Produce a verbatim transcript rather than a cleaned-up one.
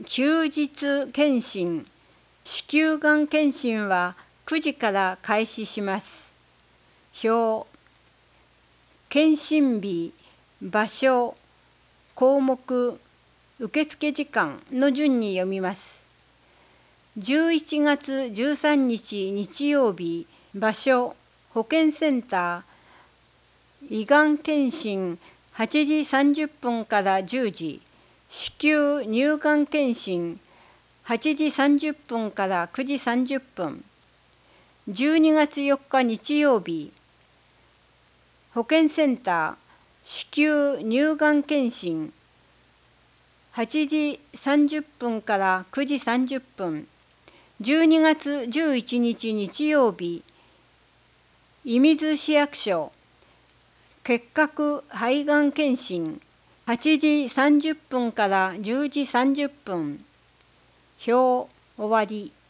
休日検診、子宮がん検診はくじから開始します。表、検診日、場所、項目、受付時間の順に読みます。じゅういちがつじゅうさんにち日曜日、場所、保健センター、胃がん検診はちじさんじゅっぷんからじゅうじ、子宮乳がん検診はちじさんじゅっぷんからくじさんじゅっぷん。じゅうにがつよっか日曜日、保健センター、子宮乳がん検診はちじさんじゅっぷんからくじさんじゅっぷん。じゅうにがつじゅういちにち日曜日、射水市役所、結核肺がん検診はちじさんじゅっぷんからじゅうじさんじゅっぷん。表終わり。